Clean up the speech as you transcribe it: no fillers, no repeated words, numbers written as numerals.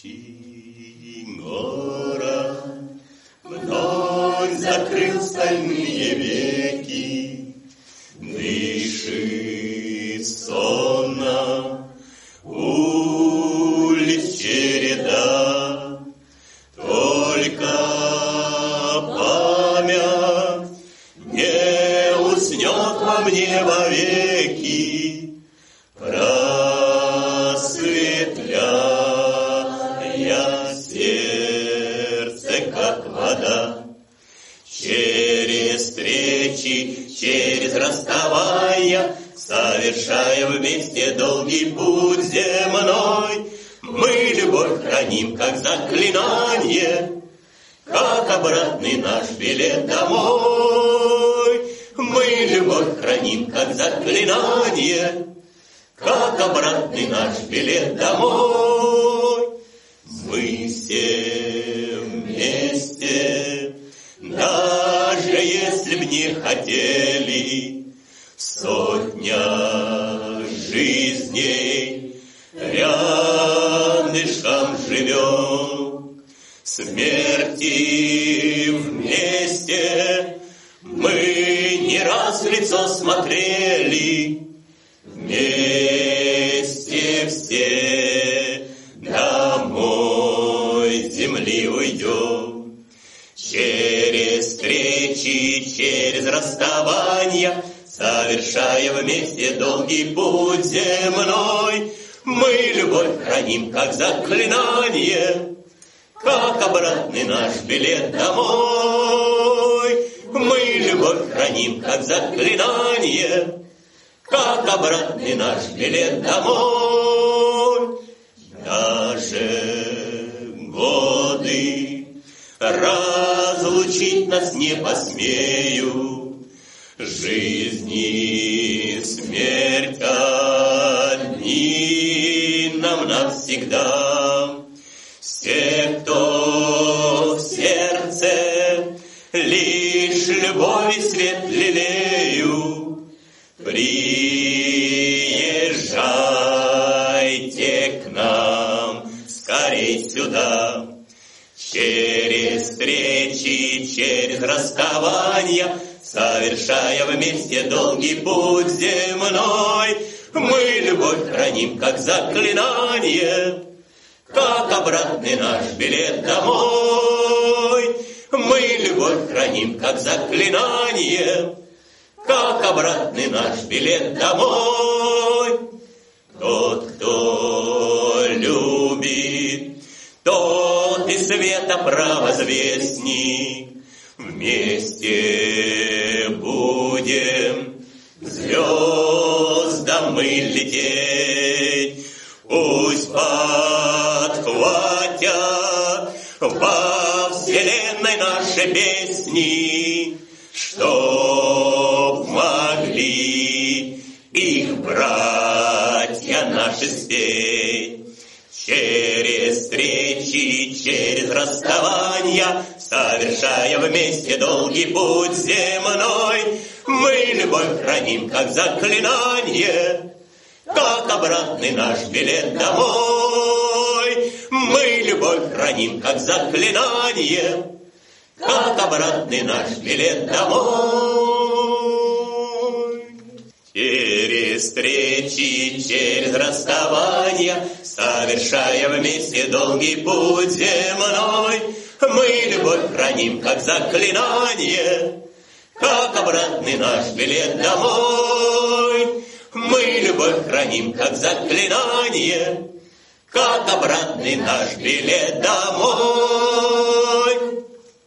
Спящий город вновь закрыл стальные веки, дышит сонно улиц череда, только память не уснет во мне вовеки, просветляя сердце, как вода. Через встречи, через расставания, совершая вместе долгий путь земной, мы любовь храним, как заклинание, как обратный наш билет домой. Мы любовь храним, как заклинание, как обратный наш билет домой. Мы все вместе, даже если б не хотели, сотня жизней рядышком живем. Смерти вместе мы не раз в лицо смотрели, вместе все домой с земли уйдем. Через встречи, через расставания, совершая вместе долгий путь земной, мы любовь храним, как заклинание, как обратный наш билет домой. Мы любовь храним, как заклинание, как обратный наш билет домой. Даже годы разлучить нас не посмеют, жизнь и смерть одни нам навсегда. Все, кто в сердце лишь любовь и свет лелеют, приезжайте к нам скорей сюда. Через встречи, через расставания, совершая вместе долгий путь земной, мы любовь храним, как заклинание, как обратный наш билет домой. Мы любовь храним, как заклинание, как обратный наш билет домой. Тот, кто любит, тот и света провозвестник. Вместе будем к звездам мы лететь. Пусть подхватят во вселенной наши песни, чтоб могли их братья наши спеть. Через встречи, через расставания, совершая вместе долгий путь земной, мы любовь храним, как заклинание, как обратный наш билет домой. Мы любовь храним, как заклинание, как обратный наш билет домой. Через встречи, через расставания, совершая вместе долгий путь земной, мы любовь храним, как заклинание, как обратный наш билет домой. Мы любовь храним, как заклинание, как обратный наш билет домой.